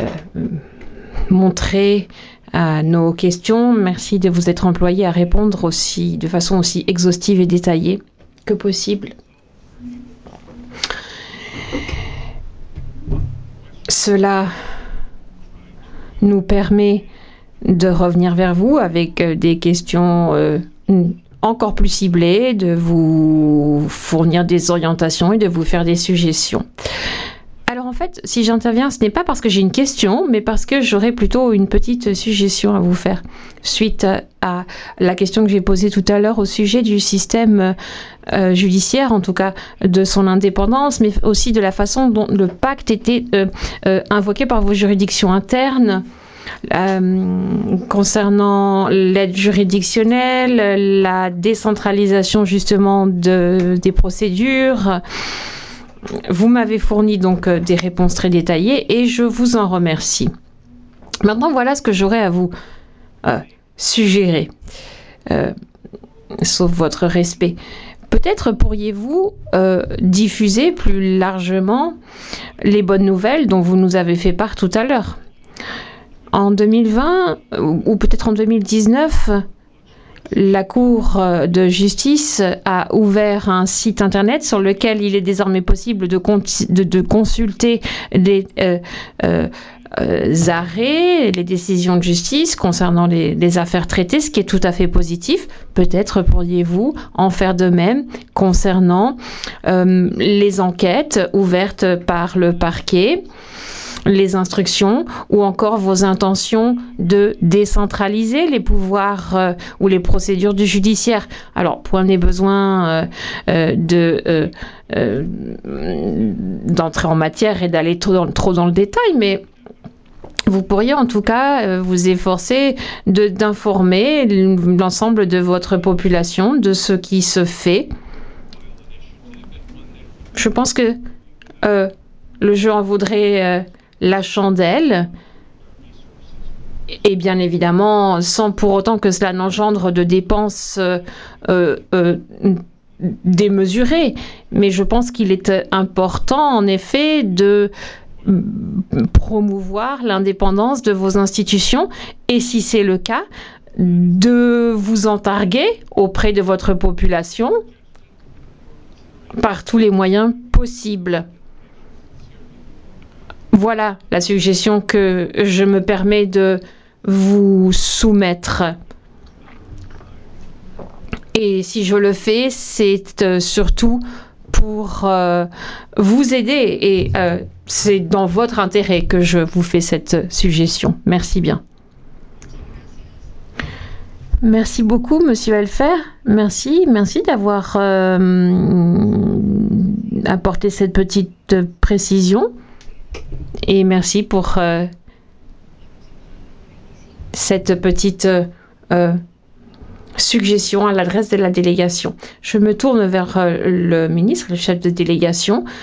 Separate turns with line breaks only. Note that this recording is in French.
montrer à nos questions. Merci de vous être employé à répondre de façon aussi exhaustive et détaillée que possible. Cela nous permet de revenir vers vous avec des questions encore plus ciblées, de vous fournir des orientations et de vous faire des suggestions. Alors en fait, si j'interviens, ce n'est pas parce que j'ai une question, mais parce que j'aurais plutôt une petite suggestion à vous faire suite à la question que j'ai posée tout à l'heure au sujet du système judiciaire, en tout cas de son indépendance, mais aussi de la façon dont le pacte était invoqué par vos juridictions internes. Concernant l'aide juridictionnelle, la décentralisation justement des procédures. Vous m'avez fourni donc des réponses très détaillées et je vous en remercie. Maintenant, voilà ce que j'aurais à vous suggérer, sauf votre respect. Peut-être pourriez-vous diffuser plus largement les bonnes nouvelles dont vous nous avez fait part tout à l'heure. En 2020, ou peut-être en 2019, la Cour de justice a ouvert un site internet sur lequel il est désormais possible de consulter les arrêts, les décisions de justice concernant les affaires traitées, ce qui est tout à fait positif. Peut-être pourriez-vous en faire de même concernant les enquêtes ouvertes par le parquet, les instructions ou encore vos intentions de décentraliser les pouvoirs ou les procédures du judiciaire. Alors, point n'est besoin d'entrer en matière et d'aller trop dans le détail, mais vous pourriez en tout cas vous efforcer d'informer l'ensemble de votre population de ce qui se fait. Je pense que le jeu en vaudrait la chandelle, et bien évidemment, sans pour autant que cela n'engendre de dépenses démesurées. Mais je pense qu'il est important, en effet, de promouvoir l'indépendance de vos institutions, et si c'est le cas, de vous en targuer auprès de votre population par tous les moyens possibles. Voilà la suggestion que je me permets de vous soumettre. Et si je le fais, c'est surtout pour vous aider. Et c'est dans votre intérêt que je vous fais cette suggestion. Merci bien. Merci beaucoup, Monsieur Elfer. Merci d'avoir apporté cette petite précision. Et merci pour cette petite suggestion à l'adresse de la délégation. Je me tourne vers le ministre, le chef de délégation,